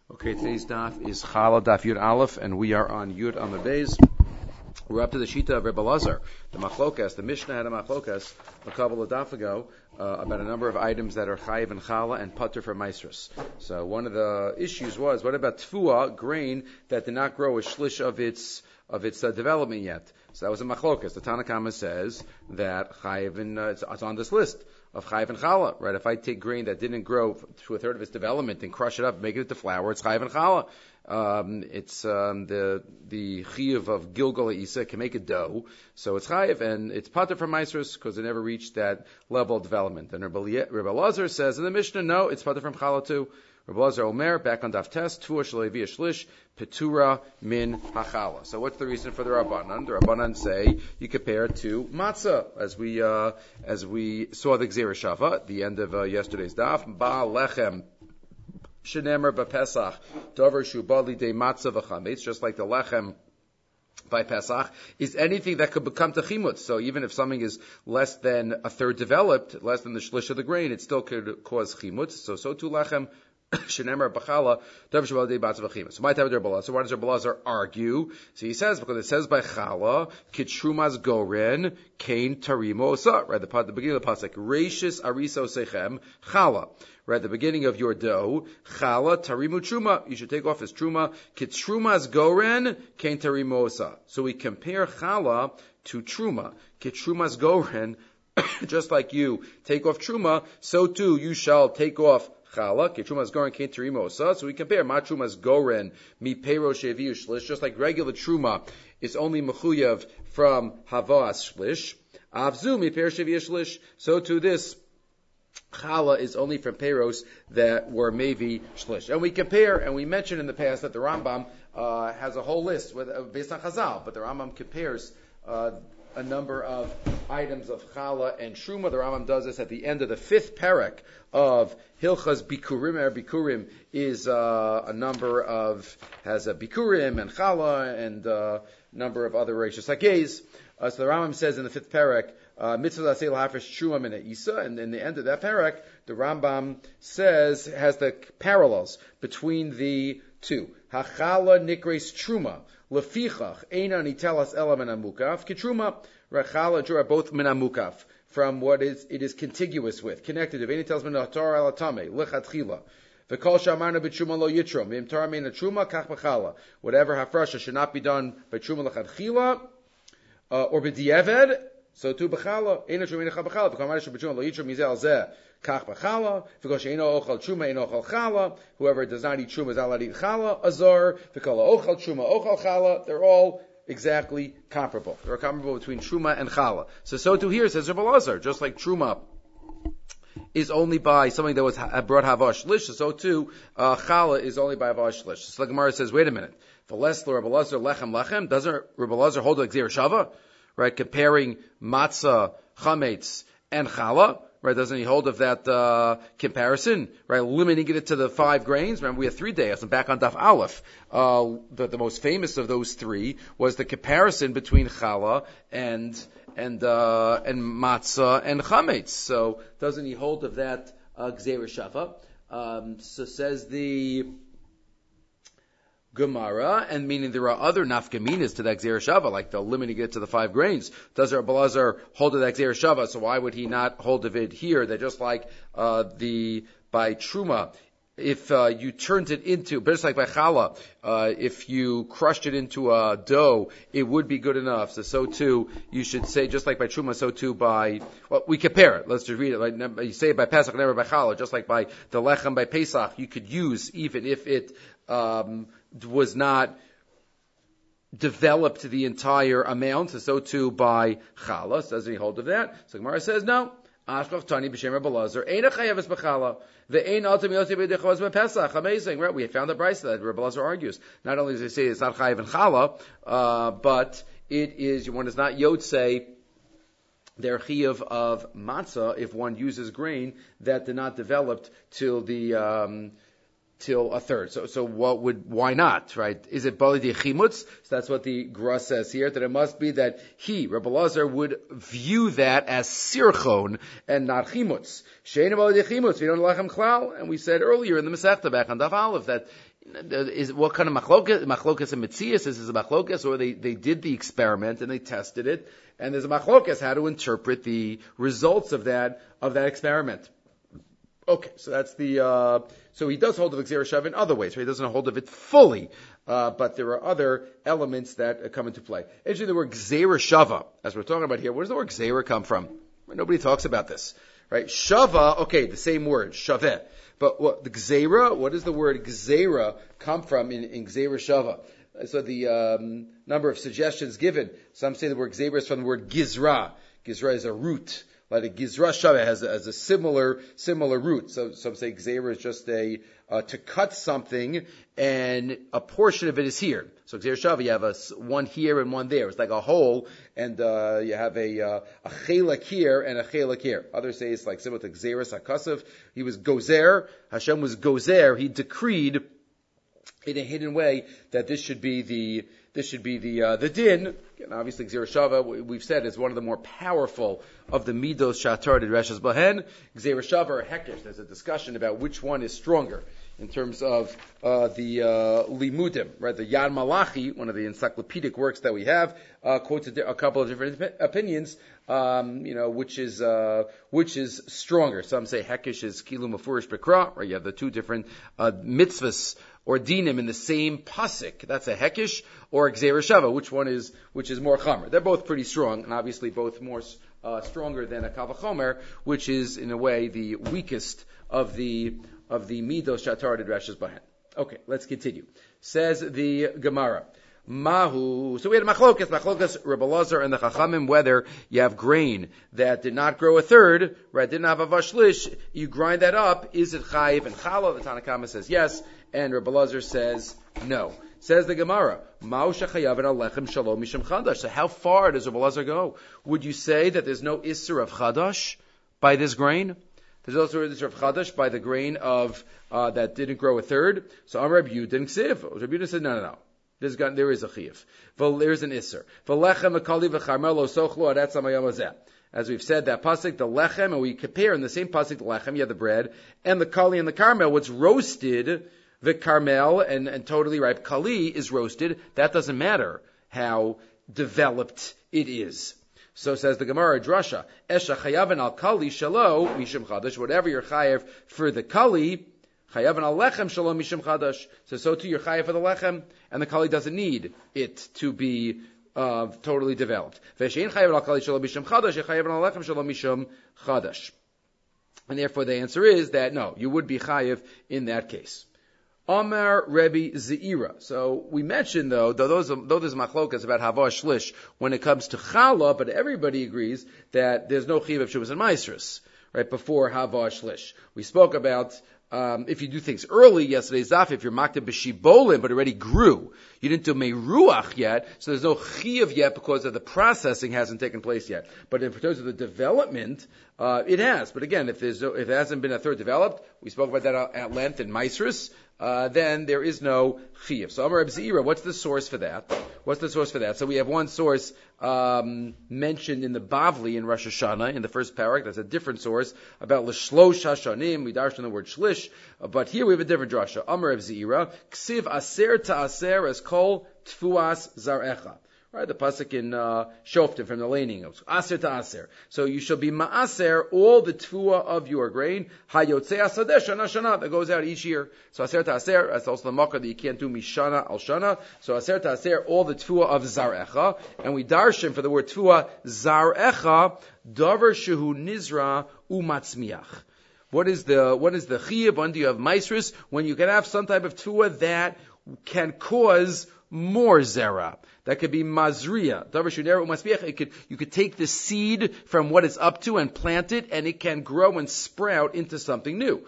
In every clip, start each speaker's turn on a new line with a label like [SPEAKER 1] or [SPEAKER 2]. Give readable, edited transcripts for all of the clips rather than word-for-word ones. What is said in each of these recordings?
[SPEAKER 1] Okay, today's daf is Chala Daf Yud Aleph, and we are on Yud Amud Beis. We're up to the Shita of Rebbe Lazar, the Machlokas. The Mishnah had a Machlokas a couple of daf ago about a number of items that are Chayiv and Chala and Pater for Maisrus. So one of the issues was, what about Tfua, grain that did not grow a shlish of its development yet? So that was a Machlokas. The Tanna Kama says that Chayiv and it's on this list of Chayiv and Chala, right? If I take grain that didn't grow to a third of its development and crush it up, make it into flour, it's Chayiv and Chala. It's the Chiyuv of Gilgal Isa can make a dough, so it's Chayiv, and it's Pater from Maisrus because it never reached that level of development. And Rebbe Lazar says in the Mishnah, no, it's Pater from Chala too. Rebbe Lazar Omer, back on Daf Tes, Tuah Shalevi Shlish, Petura Min Hachala. So what's the reason for the Rabbanan? The Rabbanan say you compare it to matzah, as we saw the Gzera Shava at the end of yesterday's Daf. Ba Lechem Shenemer B'Pesach Dover Shubali De Matzah V'Chametz, just like the Lechem by Pesach, is anything that could become techimutz. So even if something is less than a third developed, less than the shlish of the grain, it still could cause chimutz. So too Lechem Shenemer B'Chala Dover Shubali De Matzah V'Chametz. So my type of Rebbe Lazar. So why does Rebbe Lazar argue? So he says, because it says by Chala, Kitrumas Goren, Kain Tarimo Osa, right? The beginning of the pasuk, Reishis Ariso Sechem, Chala. Right at the beginning of your dough, Chala Tarimu Truma. You should take off his Truma. Kitrumas Goren, Kain Tarimo Osa. So we compare Chala to Truma. Kitrumas Goren, just like you take off Truma, so too you shall take off Chala, Ketrumas Goren Kain Tarimo Osa. So we compare Matrumas Goren Mi Pero Sheviu Shlish, just like regular Truma is only Mechuyav from Havas Shlish. Avzu Mi Pero Sheviu Shlish. So too this Chala is only from Peros that were Mevi Shlish. And we compare, and we mentioned in the past that the Rambam has a whole list based on Chazal, but the Rambam compares a number of items of Chala and Truma. The Rambam does this at the end of the 5th parak of Hilchas Bikurim. Bikurim is a number of, has a Bikurim and Chala and a number of other Reishis Hakez. So the Rambam says in the 5th parak, Mitzvah Aseh L'Hafresh Truma Min Isa, and in the end of that parak, the Rambam says, has the parallels between the two. Hachala Nikres Truma. Lefichach Eina Nitelas Ela Min Amukaf Kitruma. Rachala Jura both Min Amukaf, from what it is contiguous with, connected. If any tells Min Atar Alatame Lechatchila. V'kol shamarna b'truma lo yitrom. V'im tar meina truma kach b'chala. Whatever hafrasha should not be done by truma lechatchila or b'diavad. So too b'chala. Eina truma eina chal b'chala. V'kol shamarna b'truma lo yitrom mizel zeh kach b'chala. V'kol she'eino ochal truma eino ochal chala. Whoever does not eat truma is allowed to eat chala. Azar. V'kol ochal truma ochal chala. They're all exactly comparable. They're comparable between truma and chala. So too here says Rebbe Lazar, just like truma is only by something that was brought havash shlish, so too chala is only by havash shlish. So the Gemara says, wait a minute, v'leslo Rebbe Lazar lechem, doesn't Rebbe Lazar hold like Gzera Shava, right? Comparing matzah, chametz, and chala, right? Doesn't he hold of that comparison, right? Limiting it to the 5 grains. Remember, we had 3 days, and back on Daf Aleph, the most famous of those 3 was the comparison between chala and matzah and chametz. So doesn't he hold of that Gzera Shava? So says the Gemara, and meaning there are other nafkaminas to that Gzera Shava, like the limiting it to the 5 grains. Does Rebbe Lazar hold of that Gzera Shava? So why would he not hold of it here? That just like by Truma, if you turned it into, but just like by Chala, if you crushed it into a dough, it would be good enough. So too, you should say, just like by Truma, so too by, well, we compare it. Let's just read it. Like, you say it by Pesach, never by Chala. Just like by the Lechem by Pesach, you could use, even if it was not developed the entire amount, so too by Chala. So doesn't he hold of that? So Gemara says, no. Ashkach Tani b'shem Rebbe Lazar, Eina chayav es b'chala, ve'ein altam yosef b'dechos b'pesach. Amazing, right? We have found the brayso that Rebbe Lazar argues. Not only does he say it's not chayav and chala, but it is, one is not yotzei their chiyuv of matzah if one uses grain that did not develop till the till a third. So why not, right? Is it Bali de Chimutz? So that's what the Gra says here, that it must be that Rabbi Elazar, would view that as Sirchon and not Chimutz. Shein Bali de Chimutz, we don't Lachem Klal, and we said earlier in the Masechta back on Daf Aleph that is what kind of machlokas and mitzias? This is a machlokas, or they did the experiment and they tested it, and there's a machlokas how to interpret the results of that experiment. Okay, so that's so he does hold of Gzeira Shava in other ways, right? He doesn't hold of it fully, but there are other elements that come into play. Actually, the word Gzeira Shava, as we're talking about here, where does the word Gzeira come from? Nobody talks about this, right? Shava, okay, the same word, Shaveh. But the Gzeira, what does the word Gzeira come from in Gzeira Shava? So the number of suggestions given, some say the word Gzeira is from the word Gizra. Gizra is a root. Like a Gizra Shava has a similar root. So some say Gzeira is just to cut something, and a portion of it is here. So Gzeira Shava, you have one here and one there. It's like a hole, and you have a chelak here and a chelak here. Others say it's like similar to Gzeira Sakasav. He was Gozer. Hashem was Gozer. He decreed in a hidden way that this should be the din. And obviously, Gzeira Shava, we've said, is one of the more powerful of the midos shatar did Reshus Bahen. Gzeira Shava or Hekesh. There's a discussion about which one is stronger in terms of the limudim, right? The Yad Malachi, one of the encyclopedic works that we have, quotes a couple of different opinions. Which is stronger. Some say Hekesh is Kilu Mefurish Bekra, or you have the two different mitzvahs or dinim in the same pasuk. That's a Hekesh or Gzeira Shava. Which is more Chamer? They're both pretty strong, and obviously both more stronger than a Kal Vachomer, which is in a way the weakest of the midos shatar did Reshus Bahen. Okay, let's continue. Says the Gemara. Mahu. So we had machlokas Rebbe Elazar and the Chachamim, whether you have grain that did not grow a third, right, didn't have a vashlish, you grind that up, is it chayiv and challah? The Tanna Kama says yes, and Rebbe Elazar says no. Says the Gemara, Ma'u shechayav and alechem shalom mishum chadash. So how far does Rebbe Elazar go? Would you say that there's no isser of chadash by this grain? There's also an isser of chadash by the grain of that didn't grow a third. So Amar Rabbi Yehuda ksiv. Rabbi Yehuda said no. There is a chiyuv. There's an isser. As we've said, that pasuk, the lechem, and we compare in the same pasuk, the lechem, you have the bread, and the kali and the carmel, what's roasted, the carmel, and totally ripe kali is roasted. That doesn't matter how developed it is. So says the Gemara Drasha, Esha chayavan al kali shalo mishum chadash, whatever you're chayav for the kali, chayav al lechem shalom mishum chadash. So too you're chayav for the lechem, and the kali doesn't need it to be totally developed. Veshein chayav al kali shalom mishum chadash, chayav al lechem shalom mishum chadash. And therefore the answer is that no, you would be chayav in that case. Amar Rebbe Zeira. So we mentioned though there's machlokas about hava shlish when it comes to challah, but everybody agrees that there's no chiyuv of shuvas and maasros, right, before hava shlish. We spoke about if you do things early, yesterday's daf, if you're makta b'shibolim, but already grew, you didn't do meruach yet, so there's no chiyuv yet because of the processing hasn't taken place yet. But in terms of the development, it has. But again, if it hasn't been a third developed, we spoke about that at length in maasros, then there is no chiyuv. So Amar Reb Zeira, what's the source for that? So we have one source mentioned in the Bavli in Rosh Hashanah in the first parak. That's a different source about l'shlosh hashanim. We darshan the word shlish, but here we have a different drasha. Amar Reb Zeira, ksiv aser ta'aser as kol tfuas zarecha. Right, the pasuk in Shoftim from the laning of aser to aser. So you shall be ma'aser all the tfua of your grain. Hayotzei asadeh shana shana, that goes out each year. So aser to aser, that's also the makar that you can't do mishana al shana. So aser to aser all the tfua of zarecha, and we darshan for the word tfua zarecha davar shehu nizra umatzmiach. What is the chiyuv? When do you have maasros? When you can have some type of tfua that can cause more zera. That could be mazriya. You could take the seed from what it's up to and plant it, and it can grow and sprout into something new.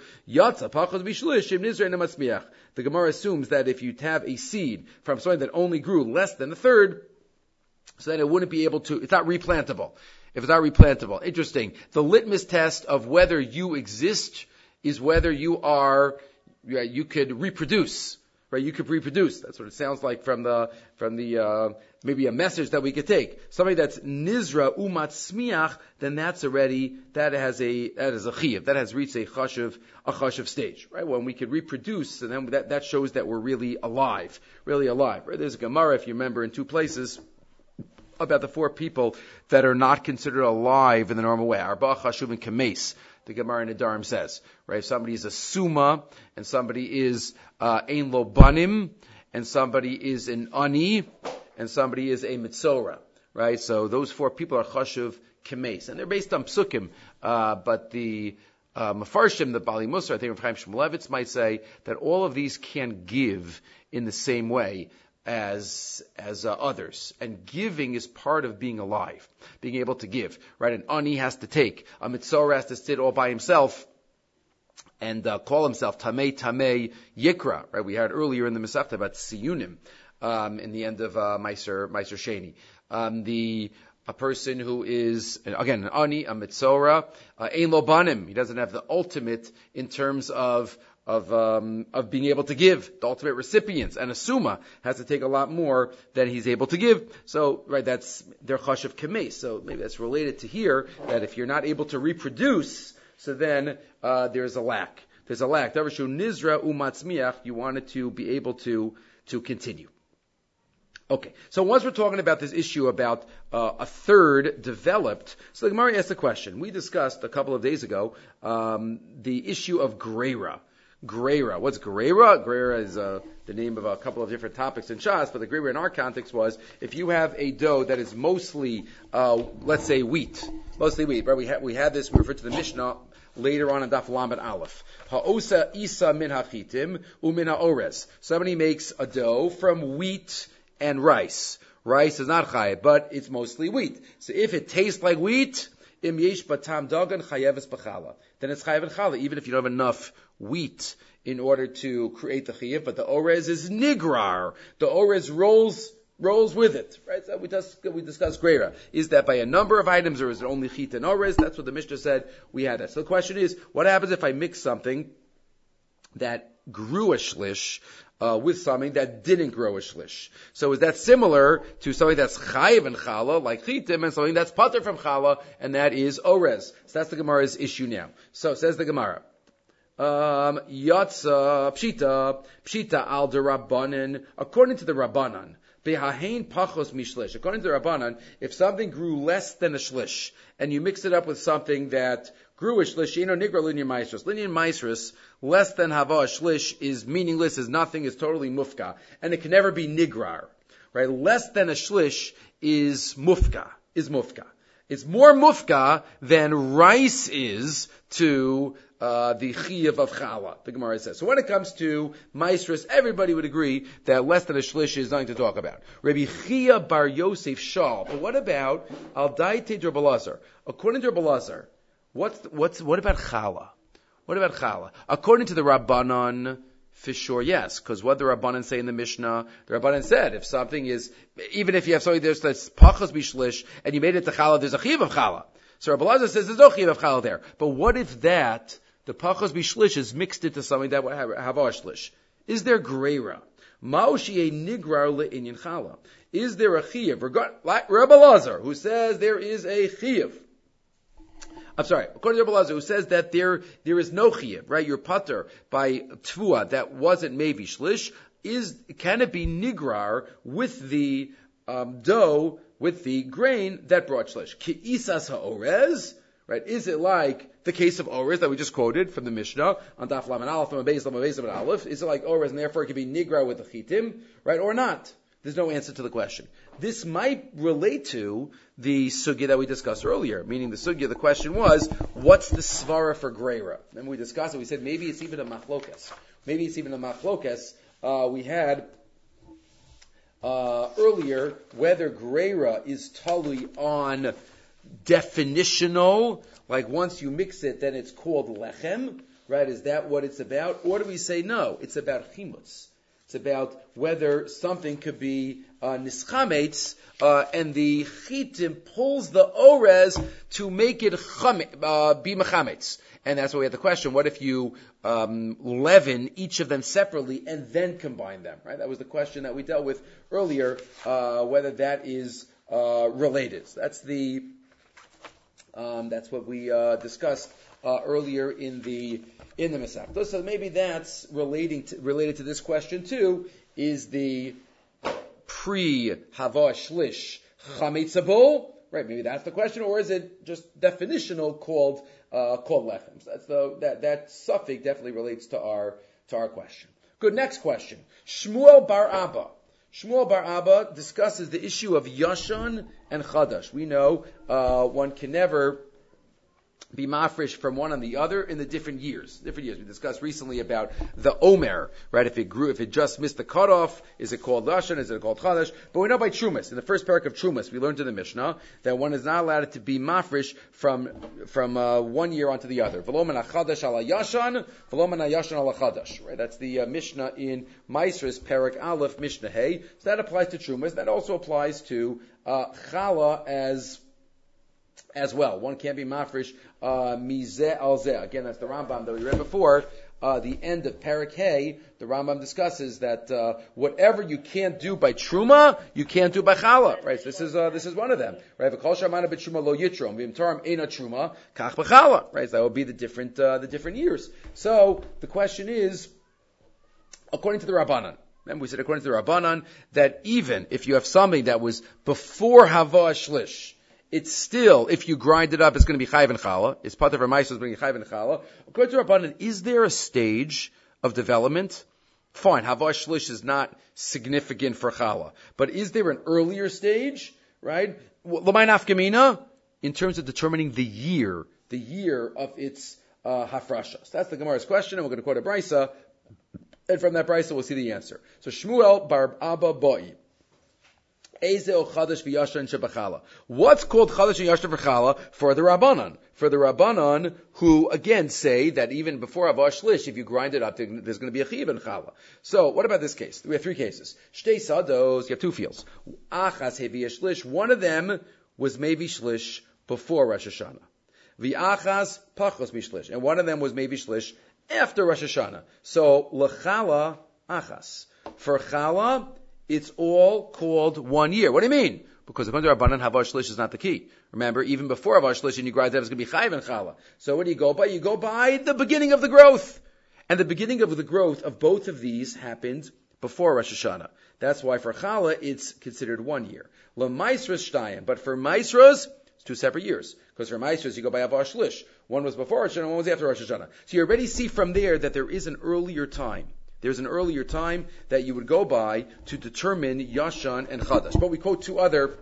[SPEAKER 1] The Gemara assumes that if you have a seed from something that only grew less than a third, so that it wouldn't be able to, it's not replantable. If it's not replantable. Interesting. The litmus test of whether you exist is whether you are you could reproduce. Right, you could reproduce. That's what it sounds like from the maybe a message that we could take. Somebody that's nizra umat smiach, then that is a chiyuv. That has reached a chashuv stage. Right, when we could reproduce, and then that shows that we're really alive. Right, there's a Gemara, if you remember, in two places about the four people that are not considered alive in the normal way. Arba chashuvin kames. The Gemara in Nedarim says, right? If somebody is a suma, and somebody is ein lo banim, and somebody is an ani, and somebody is a mitzora, right? So those four people are chashuv kemes, and they're based on psukim. But the Mefarshim, the Bali Musar, I think Chaim Shmulevitz might say that all of these can give in the same way as others, and giving is part of being alive, being able to give. Right, an ani has to take, a mitzora has to sit all by himself and call himself tamei yikra. Right, we had earlier in the Masechta about siyunim in the end of Meiser Sheni. A person who is, again, an ani, a mitzora, ein lo banim, he doesn't have the ultimate in terms of being able to give, the ultimate recipients, and a suma has to take a lot more than he's able to give. So, right, that's their chashuv kemes. So maybe that's related to here, that if you're not able to reproduce, so then there's a lack. There's a lack. Darshu nizra umatzmiach, you wanted to be able to continue. Okay, so once we're talking about this issue about a third developed, so the Gemara asked a question. We discussed a couple of days ago the issue of greira. Greira. What's Greira? Greira is the name of a couple of different topics in Shas, but the Greira in our context was if you have a dough that is mostly, let's say, wheat. Right? We had this. We referred to the Mishnah later on in Daf Lamed Aleph. Ha'osa isa min hachitim umin ha'ores. Somebody makes a dough from wheat and rice. Rice is not chayev, but it's mostly wheat. So if it tastes like wheat, im yesh batam dagan chayeves b'chala. Then it's chayev and chala, even if you don't have enough wheat in order to create the chayev. But the orez is nigrar. The orez rolls with it. Right? So we discussed greira. Is that by a number of items, or is it only chit and orez? That's what the Mishnah said. We had that. So the question is, what happens if I mix something that grew a shlish with something that didn't grow a shlish? So is that similar to something that's chayiv and chala, like chitim, and something that's pater from chala, and that is orez? So that's the Gemara's issue now. So says the Gemara, Yatsa pshita al derabanan, according to the Rabbanan. Behahein pachos mishlish. According to the Rabbanan, if something grew less than a shlish, and you mix it up with something that grew a shlish, nigra linyan maestris. Linyan maestris, less than hava a shlish, is meaningless, is nothing, is totally mufka. And it can never be nigrar. Right? Less than a shlish is mufka. It's more mufka than rice is to the chiyuv of chala, the Gemara says. So when it comes to maestris, everybody would agree that less than a shlish is nothing to talk about. Rabbi Chia bar Yosef Shal. But what about al daite Rabbi Lazar? According to Rabbi Lazar, what about chala? What about chala? According to the Rabbanan, for sure, yes, because what the Rabbanan say in the Mishnah, the Rabbanan said, if something is, even if you have something that's pachos bishlish, and you made it to chala, there's a chiyuv of chala. So Rabbi Lazar says there's no chiyuv of chala there. But what if that, the pachos bishlish, is mixed into something that would have a shlish? Is there greira? Ma'oshie nigrar le'inyan chala. Is there a chiyuv? Like Rabbi Lazar, who says there is a chiyuv. I'm sorry, according to Rabbi Lazar, who says that there is no chiyuv, right? Your pater by tvua that wasn't maybe shlish, can it be nigrar with the dough, with the grain that brought shlish? Ki isas ha'orez, right? Is it like the case of orez that we just quoted from the Mishnah on Daf Lamed Aleph, from a Beis Lamed Aleph? Is it like orez, and therefore it can be nigrar with the chitim, right, or not? There's no answer to the question. This might relate to the sugya that we discussed earlier, meaning the sugya, the question was, what's the svara for greira? And we discussed it, we said maybe it's even a machlokas. We had earlier whether greira is totally on definitional, like once you mix it, then it's called lechem, right? Is that what it's about? Or do we say no, it's about chimutz? It's about whether something could be nischametz, and the chitim pulls the orez to make it be mechametz. And that's why we had the question, what if you leaven each of them separately and then combine them, right? That was the question that we dealt with earlier, whether that is related. So that's what we discussed earlier in the Masechta. So maybe that's related to this question too, is the pre-Hava Shlish Chametza bowl, right? Maybe that's the question, or is it just definitional called lechem? So that suffix definitely relates to our question. Good. Next question. Shmuel Bar Abba. Shmuel Bar Abba discusses the issue of Yashan and Chadash. We know one can never be mafresh from one on the other in the different years. We discussed recently about the Omer, right? If it just missed the cutoff, is it called Lashon? Is it called Chadash? But we know by Trumas, in the first parak of Trumas, we learned in the Mishnah that one is not allowed to be mafresh from 1 year onto the other. V'lo Chadash ala Yashan, v'lo Yashan ala Chadash. Right? That's the Mishnah in Maisros, parak Aleph, Mishnah Hey. So that applies to Trumas. That also applies to Chala as well. One can't be mafresh mizeh al zeh. Again, that's the Rambam that we read before. The end of Parak Hey, the Rambam discusses that whatever you can't do by Truma, you can't do by Chala. Right? So this is one of them. Right? V'kol shamana b'Truma lo yitrom v'imtarim eina Truma kach b'Chala. Right? So that would be the different years. So the question is, according to the Rabbanan. Remember, we said according to the Rabbanan that even if you have something that was before Hava Shlish, it's still, if you grind it up, it's going to be chayv and chala. It's part of our ma'asos being chayv and chala. According to Rabbanan, is there a stage of development? Fine, hava shlish is not significant for chala, but is there an earlier stage? Right? L'may nafkamina, in terms of determining the year of its hafrasha. So that's the Gemara's question, and we're going to quote a brisa, and from that brisa we'll see the answer. So Shmuel bar Abba Boi. What's called Chadash and Yashna v'Chala for the Rabbanan? For the Rabbanan, who again say that even before Hava Shlish, if you grind it up, there's going to be a Chiv and Chala. So, what about this case? We have three cases. Shtei Sados, you have two fields. Achas Hevi Shlish, one of them was maybe Shlish before Rosh Hashanah. V'achas Pachos Mishlish, and one of them was maybe Shlish after Rosh Hashanah. So, L'Chala Achas. For Chala, it's all called 1 year. What do you mean? Because according to Rabbanan, Hava Shlish is not the key. Remember, even before Hava Shlish and you grind that, it's going to be Chayv and Chala. So what do you go by? You go by the beginning of the growth. And the beginning of the growth of both of these happened before Rosh Hashanah. That's why for Chala, it's considered 1 year. L'maisros shtayim. But for Maisros, it's 2 separate years. Because for Maisros, you go by Hava Shlish. One was before Rosh Hashanah, one was after Rosh Hashanah. So you already see from there that there is an earlier time. There's an earlier time that you would go by to determine Yashan and Chadash. But we quote two other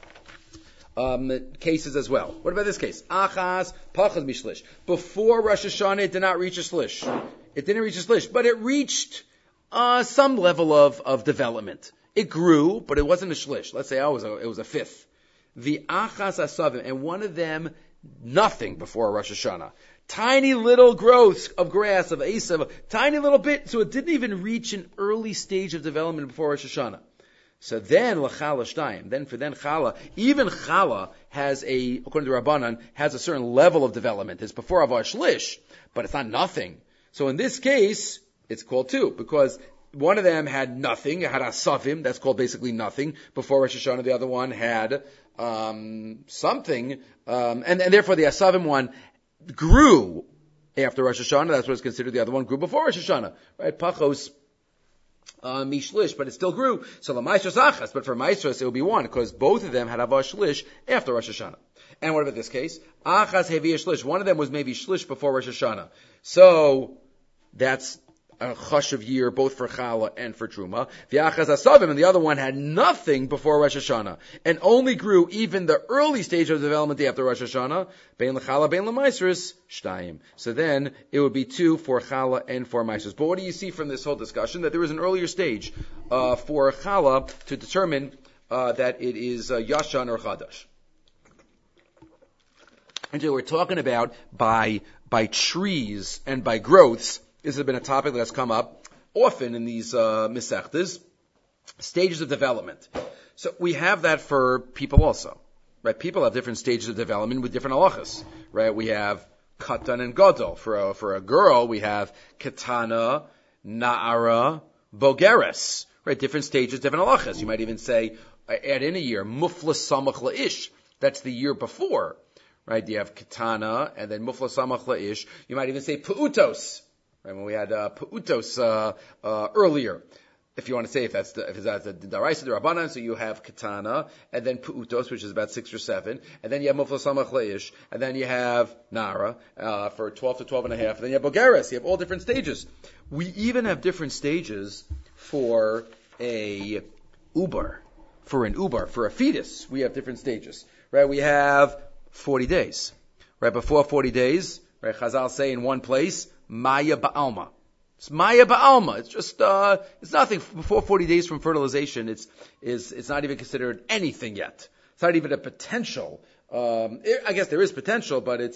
[SPEAKER 1] cases as well. What about this case? Achaz, Pachaz Mishlish. Before Rosh Hashanah, it did not reach a Shlish. It didn't reach a Shlish, but it reached some level of development. It grew, but it wasn't a Shlish. Let's say it was a fifth. The Achaz Asavim, and one of them, nothing before Rosh Hashanah. Tiny little growths of grass, of Esav, tiny little bit, so it didn't even reach an early stage of development before Rosh Hashanah. So then, L'chala Shtayim, then Chala, even Chala has according to Rabbanan, has a certain level of development. It's before Hava Shlish, but it's not nothing. So in this case, it's called 2, because one of them had nothing, it had Asavim, that's called basically nothing, before Rosh Hashanah. The other one had something, and therefore the Asavim one grew after Rosh Hashanah. That's what is considered. The other one grew before Rosh Hashanah, right? Pachos mishlish, but it still grew. So the Maisros Achas, but for Maisros it would be 1, because both of them had Hava Shlish after Rosh Hashanah. And what about this case? Achas Hevi Shlish. One of them was maybe Shlish before Rosh Hashanah. So that's a chashuv year, both for Chala and for Truma. The Achaz Asavim, and the other one had nothing before Rosh Hashanah, and only grew even the early stage of development after Rosh Hashanah. Bein l'Chala, bein l'Maisros, Shtayim. So then it would be 2 for Chala and for Maisros. But what do you see from this whole discussion? That there is an earlier stage for Chala to determine that it is Yashan or Chadash. And so we're talking about by trees and by growths. This has been a topic that has come up often in these Masechtas, stages of development. So we have that for people also, right? People have different stages of development with different halachas, right? We have katan and gadol. For a girl, we have katana, na'ara, bogeres. Right, different stages, different halachas. You might even say, add in a year, mufla samach la'ish. That's the year before. Right, you have katana, and then mufla samach la'ish. You might even say pu'utos. Right, when we had pu'utos earlier. If you want to say if that's the daraisa, the rabbanan, so you have katana, and then pu'utos, which is about 6 or 7, and then you have mufla samach la'ish, and then you have nara for 12 to 12 and a half, and then you have bogeres. You have all different stages. We even have different stages for a ubar, for a fetus. We have different stages, right? We have 40 days, right? Before 40 days, right? Chazal say in one place, maya ba'alma. It's maya ba'alma. It's just, it's nothing. Before 40 days from fertilization, it's not even considered anything yet. It's not even a potential. I guess there is potential, but it's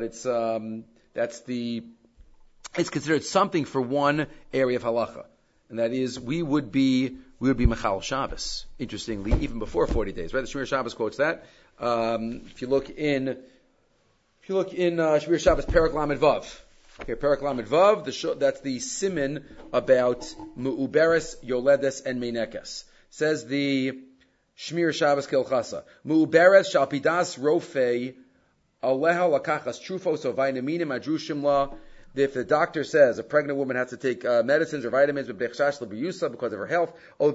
[SPEAKER 1] considered something for one area of halacha. And that is, we would be Mechal Shabbos. Interestingly, even before 40 days, right? The Shmir Shabbos quotes that. If you look in Shmir Shabbos, Perek Lamed Vav. Okay, Perek Lamed Vav, that's the siman about Mu'uberes, Yoledes, and Meinekes. Says the Shmir Shabbos Kilchasa. Mu'uberes shalpidas rofei aleha lakachas trufos ovainaminim adrushim la. If the doctor says a pregnant woman has to take medicines or vitamins because of her health, in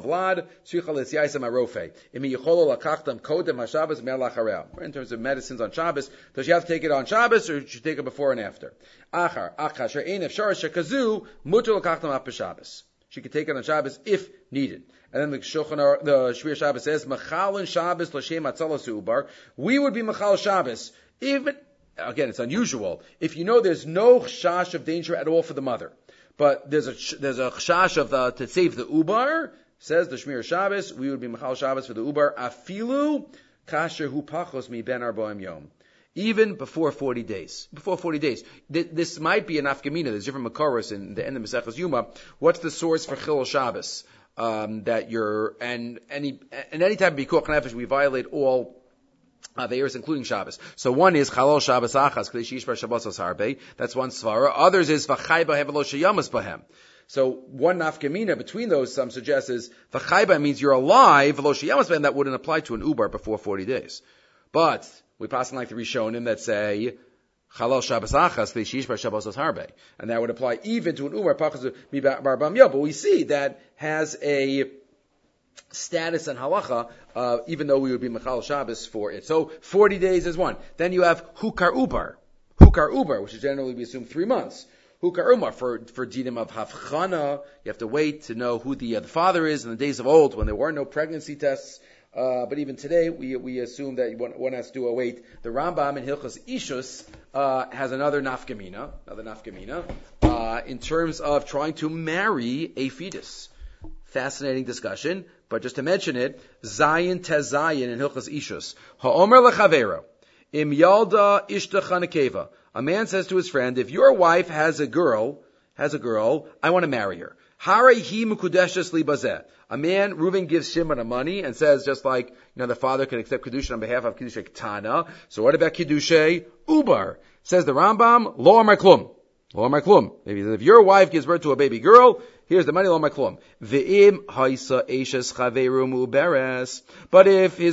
[SPEAKER 1] terms of medicines on Shabbos, does she have to take it on Shabbos or should she take it before and after? She could take it on Shabbos if needed. And then the Shmir Shabbos says, we would be Machal Shabbos, even. Again, it's unusual. If you know there's no chash of danger at all for the mother, but there's a chash of to save the ubar, says the Shmir Shabbos, we would be Machal Shabbos for the ubar, afilu kasher hu pachos mi ben arbaim yom. Even before 40 days. Before 40 days. This might be an afkamina. There's different makaros in the end of Maseches Yuma. What's the source for Chilul Shabbos? That you're, and any type of Bikuach Nefesh, we violate all the years, including Shabbos. So one is Chalol Shabbos Achas K'dei Sheishbar Shabbosos Harbe. That's one svara. Others is V'chai Bahem V'lo Sheyamas Bahem. So one nafkamina between those, some suggest, is V'chai means you're alive. V'lo Sheyamas Bahem. That wouldn't apply to an ubar before 40 days. But we pass on like the Rishonim that say Chalol Shabbos Achas K'dei Sheishbar Shabbosos Harbe, and that would apply even to an ubar Pachas Barbam Yo. But we see that has a status and halacha, even though we would be Mechal Shabbos for it. So 40 days is one. Then you have Hukar Ubar, which is generally we assume 3 months. Hukar Ubar for dinim of Havchana, you have to wait to know who the father is in the days of old when there were no pregnancy tests. But even today, we assume that one has to wait. The Rambam in Hilchos Ishus has another nafkamina, in terms of trying to marry a fetus. Fascinating discussion, but just to mention it, Zayin Tezayin in Hilchos Ishus. Ha'omer lechavero, im yalda ishtach nekeva. A man says to his friend, if your wife has a girl, I want to marry her. Harei hi mekudeshes li bazeh. A man, Reuven gives Shimon money and says, just like, the father can accept Kedusha on behalf of Kedusha Ketana. So what about Kedusha Ubar? Says the Rambam, lo amar klum. Maybe if your wife gives birth to a baby girl, here's the money, lo amar klum. Ve'im haisa eshes chaveru mu'beres. But if his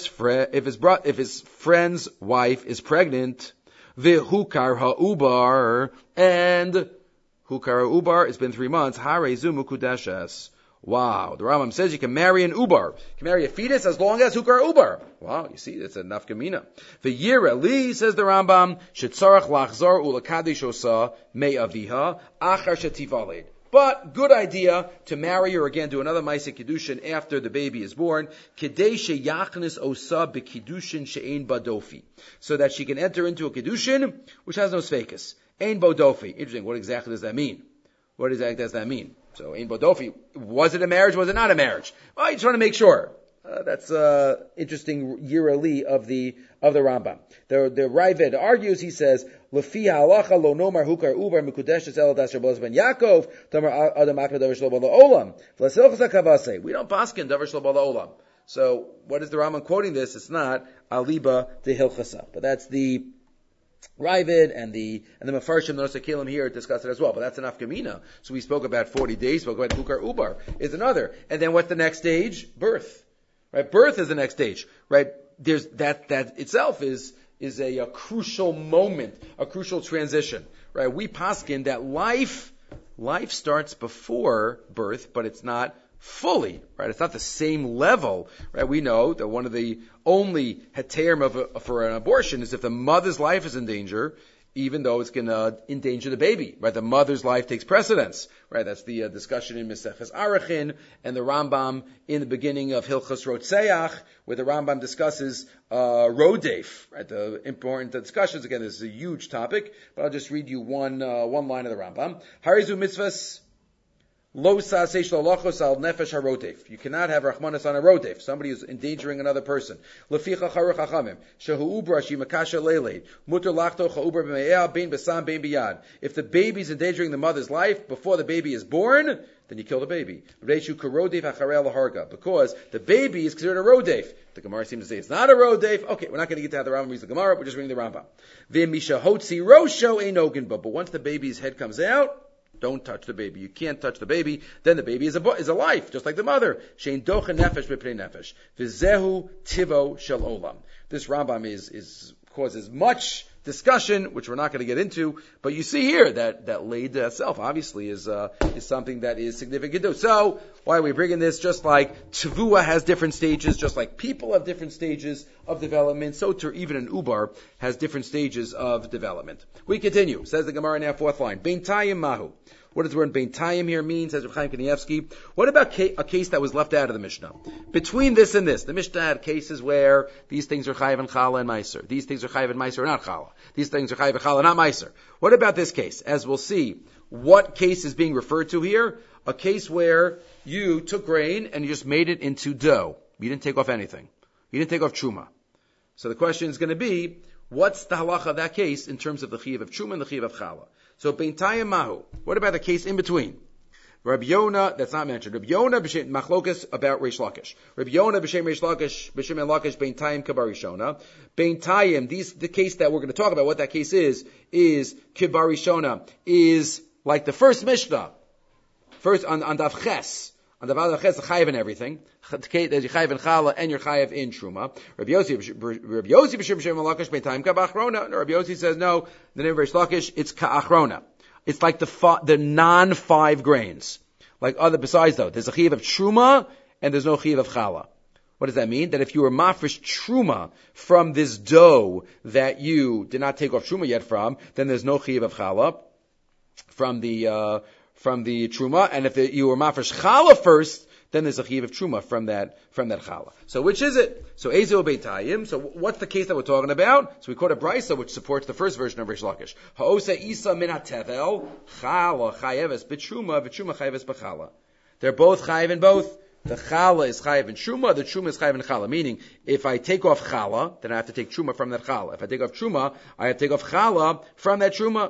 [SPEAKER 1] friend's wife is pregnant, ve'hukar ha'ubar, and hukar ha'ubar, it's been 3 months, harezu mukudeshes. Wow, the Rambam says you can marry an ubar. You can marry a fetus as long as hukar ubar. Wow, you see, it's a nafkamina. V'yira li, says the Rambam, shetzarach lachzor ulakadesh osa me aviha achar shetivaled. But good idea to marry her again, do another Maaseh Kiddushin after the baby is born. Kedei sheyachnis osa b'kiddushin she'ein badofi, so that she can enter into a Kiddushin which has no sfekus. Ein bodofi. Interesting. What exactly does that mean? So, Ein Bodofi, was it a marriage? Was it not a marriage? Well, you just want to make sure. That's interesting yirali of the Rambam. The Ravid argues. He says, "Lefi halacha lo nomar hukar ubar mikudesh el dasher boz ben Yaakov tamar adam akra davar shlo bala olam v'lasilchas hakavase." We don't paskin davar shlo bala olam. So, what is the Rambam quoting this? It's not aliba de hilchasa, but that's the Ravid and the Mefarshim Nosa Kelim here discuss it as well, but that's an Afkamina. So we spoke about 40 days, spoke about Bukar Ubar is another. And then what's the next stage? Birth. Right? Birth is the next stage. Right? There's that itself is a crucial moment, a crucial transition. Right? We paskin that life starts before birth, but it's not fully, right? It's not the same level, right? We know that one of the only heterim for an abortion is if the mother's life is in danger, even though it's going to endanger the baby, right? The mother's life takes precedence, right? That's the discussion in Maseches Arachin and the Rambam in the beginning of Hilchos Rotzeach, where the Rambam discusses Rodef, right? The important discussions. Again, this is a huge topic, but I'll just read you one line of the Rambam. Harizu mitzvahs. Lo sa'aseh shalachos al nefesh harotef. You cannot have rachmanas on a rotef. Somebody who's endangering another person. Leficha charuch hachamim. Shehu ubra shimakasha leiled. Muter lachto cha'ubra b'me'ea bein besam bein biyad. If the baby's endangering the mother's life before the baby is born, then you kill the baby. Reishu karodef hacharei laharga. Because the baby is considered a rodef. The Gemara seems to say it's not a rodef. Okay, we're not going to get to how the Rambam reads the Gemara. We're just reading the Rambam. V'misha hotzi rosho einogin. But once the baby's head comes out, don't touch the baby. You can't touch the baby. Then the baby is a life, just like the mother. Shein docha nefesh b'pnei nefesh. V'zehu tivo shel olam. This Rambam causes much discussion, which we're not going to get into. But you see here that laid itself obviously is something that is significant. So why are we bringing this? Just like Tavua has different stages, just like people have different stages of development, so too even an Ubar has different stages of development. We continue. Says the Gemara in our fourth line. Beintayim mahu. What does the word Beintayim here mean? Says Reb Chaim Kanievsky. What about a case that was left out of the Mishnah? Between this and this, the Mishnah had cases where these things are Chayiv and Chala and Meiser. These things are Chayiv and Meiser, not Chala. These things are Chayiv and Chala, not Meiser. What about this case? As we'll see, what case is being referred to here? A case where you took grain and you just made it into dough. You didn't take off anything. You didn't take off Truma. So the question is going to be, what's the halacha of that case in terms of the Chayiv of Truma and the Chayiv of Chala? So Beintayim mahu. What about the case in between? Rabbi Yonah, that's not mentioned. Rabbi Yonah b'shem machlokas about Reish Lakish. Rabbi Yonah b'shem Reish Lakish b'shem and Lakish Beintayim kabarishona. Beintayim, the case that we're going to talk about, what that case is kibarishona, is like the first Mishnah. First on Daf Ches. On Daf Ches, the Chayiv and everything. There's your Chayiv in Chala and your Chayiv in Truma. Rabbi Yossi b'shem b'shem Lakish Beintayim kabachrona. Rabbi Yossi says no, the name of Reish Lakish, it's ka'achrona. It's like the non-5 grains. Like other, besides though, there's a Chayiv of Truma and there's no Chayiv of Chala. What does that mean? That if you were mafresh Truma from this dough that you did not take off Truma yet from, then there's no Chayiv of Chala from the Truma. And if you were mafresh Chala first, then there's a Chayiv of Truma from that Chala. So which is it? So Ezel Beintayim. So what's the case that we're talking about? So we quote a Brisa which supports the first version of Reish Lakish. Ha'ose Isa min hatevel, Chala chayeves b'Truma, v'Truma chayeves b'Chala. They're both chayev in both. The Chala is chayev in Truma, the Truma is chayev in Chala. Meaning, if I take off Chala, then I have to take Truma from that Chala. If I take off Truma, I have to take off Chala from that Truma.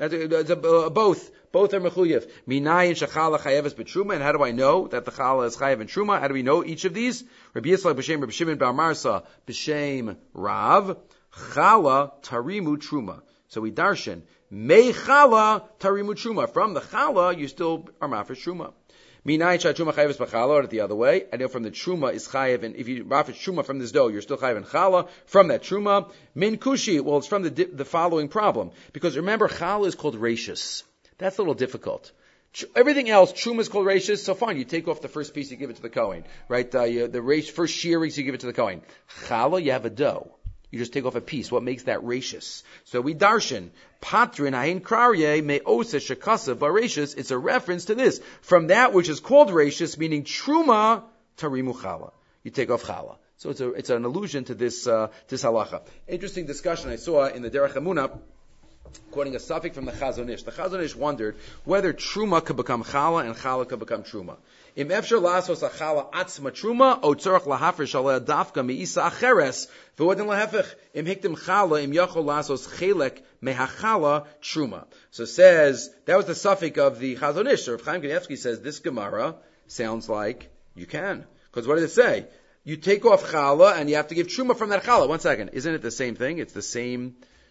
[SPEAKER 1] Both are mechuyev. Minayin shechala chayeves b'truma. And how do I know that the chala is chayev in truma? How do we know each of these? Rabbi Yitzchak b'shem Rabbi Shimon bar Marsa b'shem Rav chala tarimu truma. So we darshan mei chala tarimu truma. From the chala, you still are mafresh truma. Minayin sh'truma chayeves b'chala, or the other way. I know from the truma is chayev, and if you mafresh truma from this dough, you're still chayev in chala. From that truma, min kushi. Well, it's from the following problem, because remember, chala is called reishis. That's a little difficult. Everything else, Truma is called Reishis, so fine, you take off the first piece, you give it to the Kohen. Right? The first shearings, you give it to the Kohen. Chala, you have a dough. You just take off a piece. What makes that Reishis? So we darshan, Patrin Ahin Krarye Me Osa Shekasa Barashis, it's a reference to this. From that which is called Reishis, meaning Truma, Tarimu Chala. You take off Chala. So it's an allusion to this halacha. Interesting discussion I saw in the Derech Emunah, quoting a suffix from the Chazon Ish. The Chazon Ish wondered whether Truma could become Chala and Chala could become Truma. Im efshar lasos a Chala atzma Truma, o tzorach lahafresh aleh dafka meisa acheres, v'odin lahefech, im hiktim Chala, im yachol lasos chelek mehachala Truma. So says, that was the suffix of the Chazon Ish. So Reb Chaim Kanievsky says, this Gemara sounds like you can. Because what did it say? You take off Chala and you have to give Truma from that Chala. 1 second. Isn't it the same thing? It's the same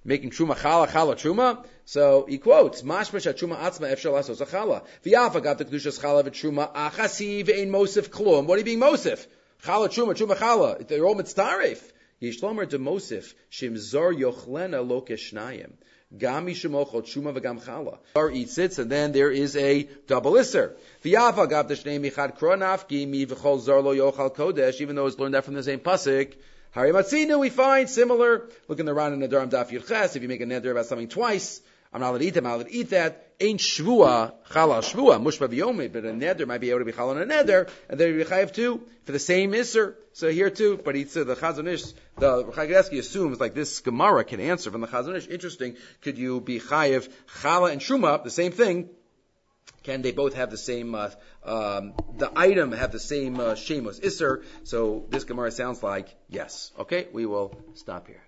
[SPEAKER 1] making truma chala truma. So he quotes, Mashmash truma atzma efshar lasos chala. V'yafa got the kedushas chala v'truma achasi ve'ein mosif klum. What are you being mosif? Chala truma chala. They're all mitzaref. Yishlomer de mosif shim zor yochlena lo keshnayim. Gam yishemochot truma v'gam chala. Or eats it, and then there is a double isser. V'yafa got the shnei michad kronafki mi v'chol zor lo yochal kodesh. Even though it's learned that from the same pasuk. Hari Matzina, we find similar. Look in the Ran and the Durham Daf Yud Ches. If you make a neder about something twice, I'm not allowed to eat it, I'm not allowed to eat that. Ain't shvua, chala shvua, mushba b'yomid, but a neder might be able to be chala on a neder, and then you chayav too, for the same isser. So here too, but it's the Chazon Ish, the Chagideski assumes like this Gemara can answer from the Chazon Ish. Interesting, could you be chayav chala and shuma, the same thing? Can they both have the same, the item have the same shemos isser? So this Gemara sounds like yes. Okay, we will stop here.